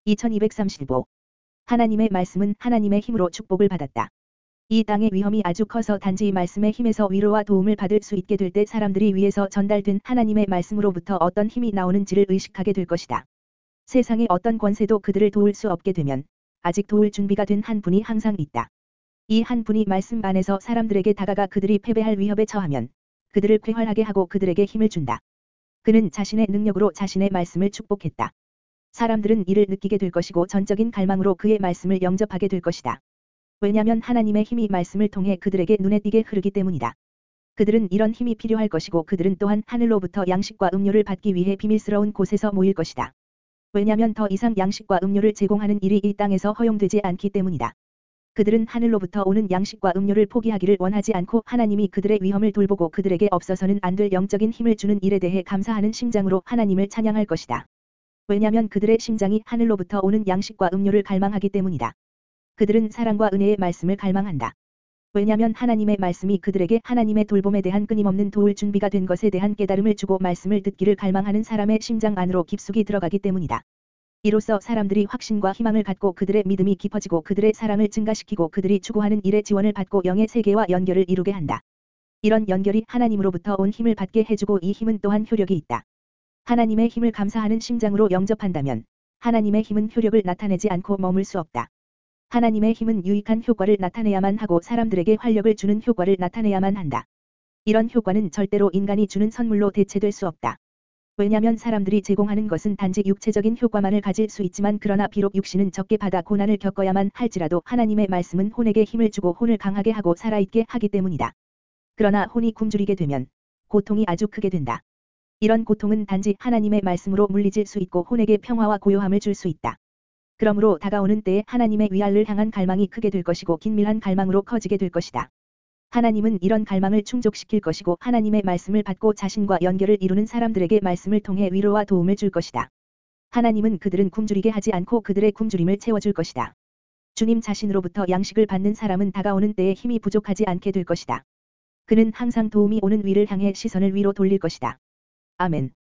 2235. 하나님의 말씀은 하나님의 힘으로 축복을 받았다. 이 땅의 위험이 아주 커서 단지 말씀의 힘에서 위로와 도움을 받을 수 있게 될 때 사람들이 위에서 전달된 하나님의 말씀으로부터 어떤 힘이 나오는지를 의식하게 될 것이다. 세상의 어떤 권세도 그들을 도울 수 없게 되면 아직 도울 준비가 된 한 분이 항상 있다. 이 한 분이 말씀 안에서 사람들에게 다가가 그들이 패배할 위협에 처하면 그들을 쾌활하게 하고 그들에게 힘을 준다. 그는 자신의 능력으로 자신의 말씀을 축복했다. 사람들은 이를 느끼게 될 것이고 전적인 갈망으로 그의 말씀을 영접하게 될 것이다. 왜냐하면 하나님의 힘이 말씀을 통해 그들에게 눈에 띄게 흐르기 때문이다. 그들은 이런 힘이 필요할 것이고 그들은 또한 하늘로부터 양식과 음료를 받기 위해 비밀스러운 곳에서 모일 것이다. 왜냐하면 더 이상 양식과 음료를 제공하는 일이 이 땅에서 허용되지 않기 때문이다. 그들은 하늘로부터 오는 양식과 음료를 포기하기를 원하지 않고 하나님이 그들의 위험을 돌보고 그들에게 없어서는 안 될 영적인 힘을 주는 일에 대해 감사하는 심장으로 하나님을 찬양할 것이다. 왜냐하면 그들의 심장이 하늘로부터 오는 양식과 음료를 갈망하기 때문이다. 그들은 사랑과 은혜의 말씀을 갈망한다. 왜냐하면 하나님의 말씀이 그들에게 하나님의 돌봄에 대한 끊임없는 도울 준비가 된 것에 대한 깨달음을 주고 말씀을 듣기를 갈망하는 사람의 심장 안으로 깊숙이 들어가기 때문이다. 이로써 사람들이 확신과 희망을 갖고 그들의 믿음이 깊어지고 그들의 사랑을 증가시키고 그들이 추구하는 일에 지원을 받고 영의 세계와 연결을 이루게 한다. 이런 연결이 하나님으로부터 온 힘을 받게 해주고 이 힘은 또한 효력이 있다. 하나님의 힘을 감사하는 심장으로 영접한다면 하나님의 힘은 효력을 나타내지 않고 머물 수 없다. 하나님의 힘은 유익한 효과를 나타내야만 하고 사람들에게 활력을 주는 효과를 나타내야만 한다. 이런 효과는 절대로 인간이 주는 선물로 대체될 수 없다. 왜냐하면 사람들이 제공하는 것은 단지 육체적인 효과만을 가질 수 있지만 그러나 비록 육신은 적게 받아 고난을 겪어야만 할지라도 하나님의 말씀은 혼에게 힘을 주고 혼을 강하게 하고 살아있게 하기 때문이다. 그러나 혼이 굶주리게 되면 고통이 아주 크게 된다. 이런 고통은 단지 하나님의 말씀으로 물리칠 수 있고 혼에게 평화와 고요함을 줄 수 있다. 그러므로 다가오는 때에 하나님의 위알을 향한 갈망이 크게 될 것이고 긴밀한 갈망으로 커지게 될 것이다. 하나님은 이런 갈망을 충족시킬 것이고 하나님의 말씀을 받고 자신과 연결을 이루는 사람들에게 말씀을 통해 위로와 도움을 줄 것이다. 하나님은 그들은 굶주리게 하지 않고 그들의 굶주림을 채워줄 것이다. 주님 자신으로부터 양식을 받는 사람은 다가오는 때에 힘이 부족하지 않게 될 것이다. 그는 항상 도움이 오는 위를 향해 시선을 위로 돌릴 것이다. 아멘.